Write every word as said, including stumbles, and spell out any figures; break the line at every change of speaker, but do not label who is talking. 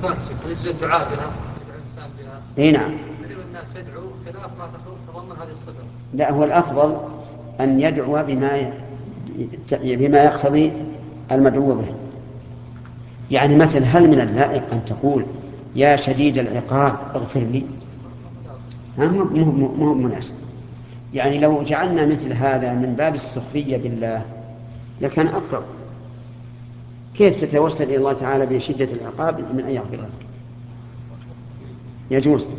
الصفات هل يجوز الدعاء بها؟ يدعو الإنسان بها؟
اي نعم.
كثير من الناس يدعو خلاف ما تتضمن هذه الصفة.
لا، هو الأفضل أن يدعو بما بما يقتضي المدعو به. يعني مثل هل من اللائق أن تقول يا شديد العقاب اغفر لي؟ ها، مو مو مناسب. يعني لو جعلنا مثل هذا من باب السخرية بالله لكان أفضل. كيف تتوسل إلى الله تعالى بشدة العقاب من أن يغفر لك؟ يجوز.